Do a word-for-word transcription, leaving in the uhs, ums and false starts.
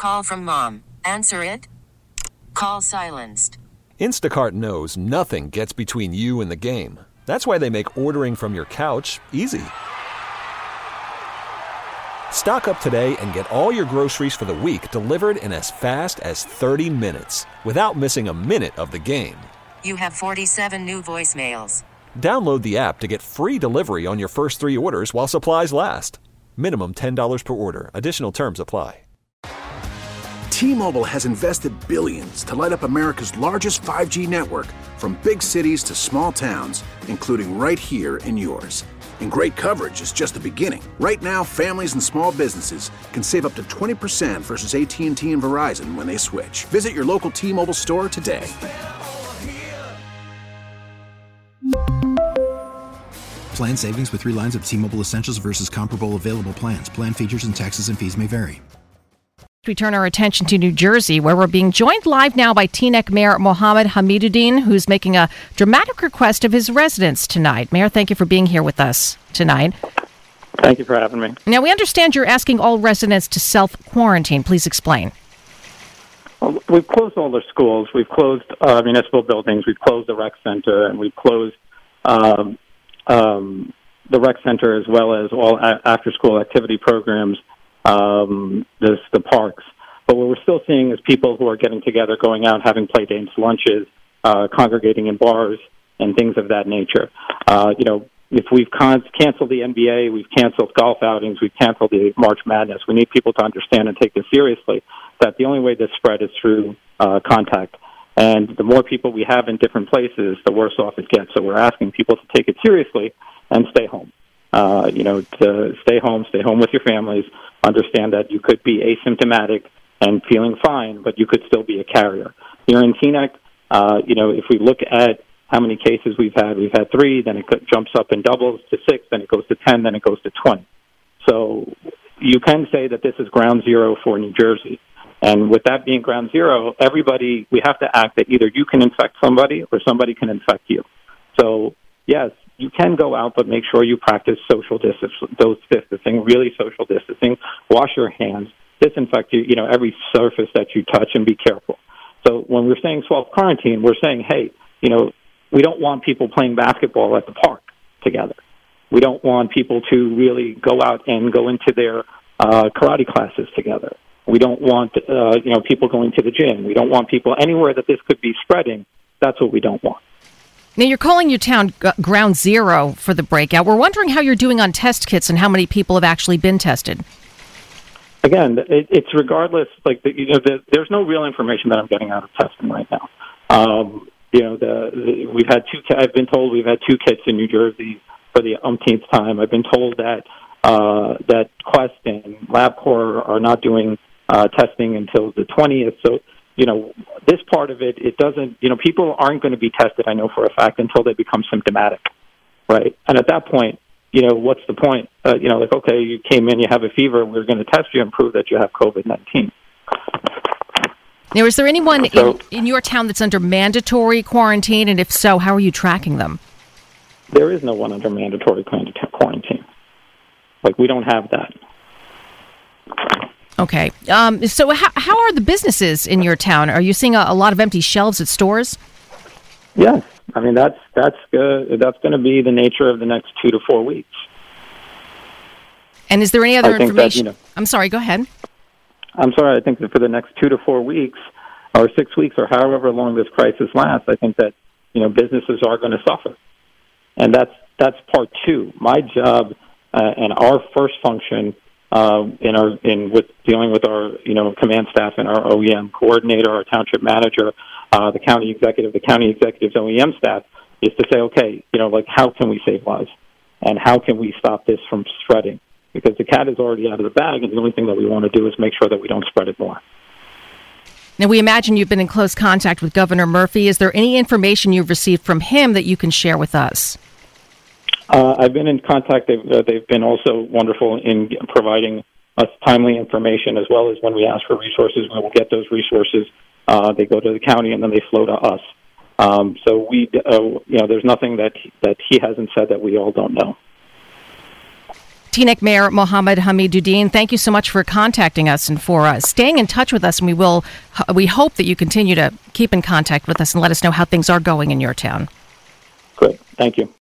Call from mom. Answer it. Call silenced. Instacart knows nothing gets between you and the game. That's why they make ordering from your couch easy. Stock up today and get all your groceries for the week delivered in as fast as thirty minutes without missing a minute of the game. You have forty-seven new voicemails. Download the app to get free delivery on your first three orders while supplies last. Minimum ten dollars per order. Additional terms apply. T-Mobile has invested billions to light up America's largest five G network, from big cities to small towns, including right here in yours. And great coverage is just the beginning. Right now, families and small businesses can save up to twenty percent versus A T and T and Verizon when they switch. Visit your local T-Mobile store today. Plan savings with three lines of T-Mobile Essentials versus comparable available plans. Plan features and taxes and fees may vary. We turn our attention to New Jersey, where we're being joined live now by Teaneck Mayor Mohammed Hamiduddin, who's making a dramatic request of his residents tonight. Mayor, thank you for being here with us tonight. Thank you for having me. Now, we understand you're asking all residents to self-quarantine. Please explain. Well, we've closed all the schools. We've closed uh, municipal buildings. We've closed the rec center, and we've closed um, um, the rec center as well as all a- after-school activity programs. Um, there's the parks. But what we're still seeing is people who are getting together, going out, having play dates, lunches, uh, congregating in bars, and things of that nature. Uh, you know, if we've con- canceled the N B A, we've canceled golf outings, we've canceled the March Madness, we need people to understand and take this seriously, that the only way this spread is through uh, contact. And the more people we have in different places, the worse off it gets. So we're asking people to take it seriously and stay home. Uh, you know, to stay home, stay home with your families, understand that you could be asymptomatic and feeling fine, but you could still be a carrier. Here in Teaneck, uh, you know, if we look at how many cases we've had, we've had three, then it jumps up and doubles to six, then it goes to ten, then it goes to twenty. So you can say that this is ground zero for New Jersey. And with that being ground zero, everybody, we have to act that either you can infect somebody or somebody can infect you. So, yes, you can go out, but make sure you practice social distancing, really social distancing. Wash your hands, disinfect you, you know, every surface that you touch, and be careful. So when we're saying self-quarantine, we're saying, hey, you know, we don't want people playing basketball at the park together. We don't want people to really go out and go into their uh, karate classes together. We don't want, uh, you know, people going to the gym. We don't want people anywhere that this could be spreading. That's what we don't want. Now, you're calling your town g- ground zero for the breakout. We're wondering how you're doing on test kits and how many people have actually been tested. Again, it, it's regardless, like, the, you know, the, there's no real information that I'm getting out of testing right now. Um, you know, the, the, we've had two, I've been told we've had two kits in New Jersey for the umpteenth time. I've been told that, uh, that Quest and LabCorp are not doing uh, testing until the twentieth. So, you know, this part of it, it doesn't, you know, people aren't going to be tested, I know for a fact, until they become symptomatic, right? And at that point, you know, what's the point? Uh, you know, like, okay, you came in, you have a fever, we're going to test you and prove that you have COVID nineteen. Now, is there anyone so, in, in your town that's under mandatory quarantine? And if so, how are you tracking them? There is no one under mandatory quarantine. Like, we don't have that. Okay. Um, so how, how are the businesses in your town? Are you seeing a, a lot of empty shelves at stores? Yes. I mean, that's that's uh, that's going to be the nature of the next two to four weeks. And is there any other I think information? That, you know, I'm sorry, go ahead. I'm sorry. I think that for the next two to four weeks or six weeks or however long this crisis lasts, I think that, you know, businesses are going to suffer. And that's that's part two. My job uh, and our first function Uh, in our in with dealing with our you know command staff and our O E M coordinator, our township manager, uh, the county executive, the county executive's O E M staff, is to say, okay, you know, like, how can we save lives, and how can we stop this from spreading? Because the cat is already out of the bag, and the only thing that we want to do is make sure that we don't spread it more. Now, we imagine you've been in close contact with Governor Murphy. Is there any information you've received from him that you can share with us? Uh, I've been in contact. They've, uh, they've been also wonderful in providing us timely information, as well as when we ask for resources, we will get those resources. Uh, they go to the county, and then they flow to us. Um, so we, uh, you know, there's nothing that that he hasn't said that we all don't know. Teaneck Mayor Mohammed Hamiduddin, thank you so much for contacting us and for uh, staying in touch with us. And we will, we hope that you continue to keep in contact with us and let us know how things are going in your town. Great. Thank you.